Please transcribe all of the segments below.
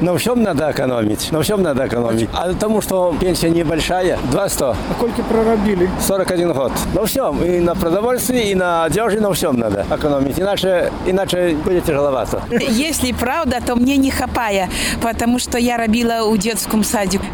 На всем надо экономить. На всем надо экономить. А потому что пенсия небольшая, 200. А сколько проробили? 41 год. На всем. И на продовольствии, и на одежде, на всем надо экономить. Иначе будет тяжеловато. Если правда, то мне не хапая, потому что я робила у детском садике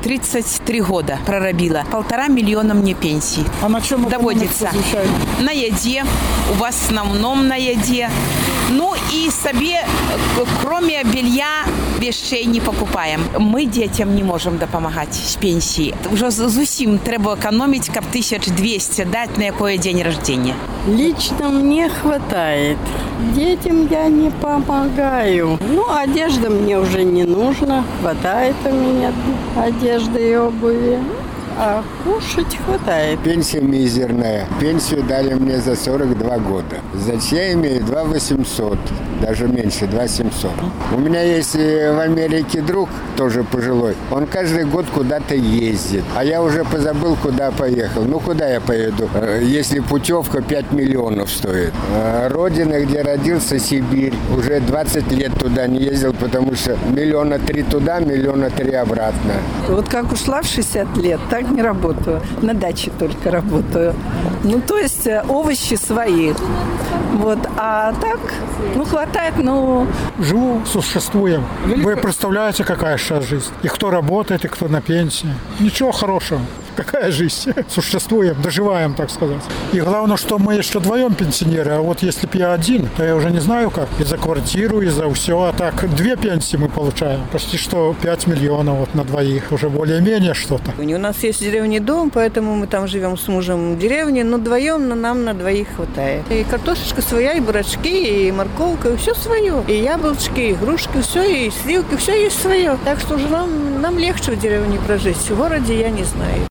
33 года проробила. 1,5 миллиона мне пенсии. А на чем доводится? На еде, в основном на еде. Ну и себе, кроме белья, вещей не покупаем. Мы детям не можем допомагати з пенсії. Уже зусім треба економити, как 1200 дать на який день рождения. Лично мне хватает. Детям я не помогаю. Ну, одежда мне уже не нужна. Хватает у меня одежды и обуви. А кушать хватает. Пенсия мизерная. Пенсию дали мне за 42 года. Значит, я имею 2 800, даже меньше, 2 700. У меня есть в Америке друг, тоже пожилой. Он каждый год куда-то ездит. А я уже позабыл, куда поехал. Ну, куда я поеду, если путевка 5 миллионов стоит? Родина, где родился, Сибирь. Уже 20 лет туда не ездил, потому что 3 миллиона туда, 3 миллиона обратно. Вот как ушла в 60 лет, так не работаю. На даче только работаю. Ну, то есть овощи свои. Вот. А так, ну, хватает, ну... Живу, существуем. Вы представляете, какая сейчас жизнь? И кто работает, и кто на пенсии. Ничего хорошего. Какая жизнь? Существуем, доживаем, так сказать. И главное, что мы еще вдвоем пенсионеры. А вот если бы я один, то я уже не знаю как. И за квартиру, и за все. А так 2 пенсии мы получаем. Почти что 5 миллионов вот на двоих. Уже более-менее что-то. У нас есть в деревне дом, поэтому мы там живем с мужем в деревне. Но вдвоем нам на двоих хватает. И картошечка своя, и бурачки, и морковка, и все свое. И яблочки, и игрушки, все, и сливки, все есть свое. Так что уже нам легче в деревне прожить. В городе я не знаю.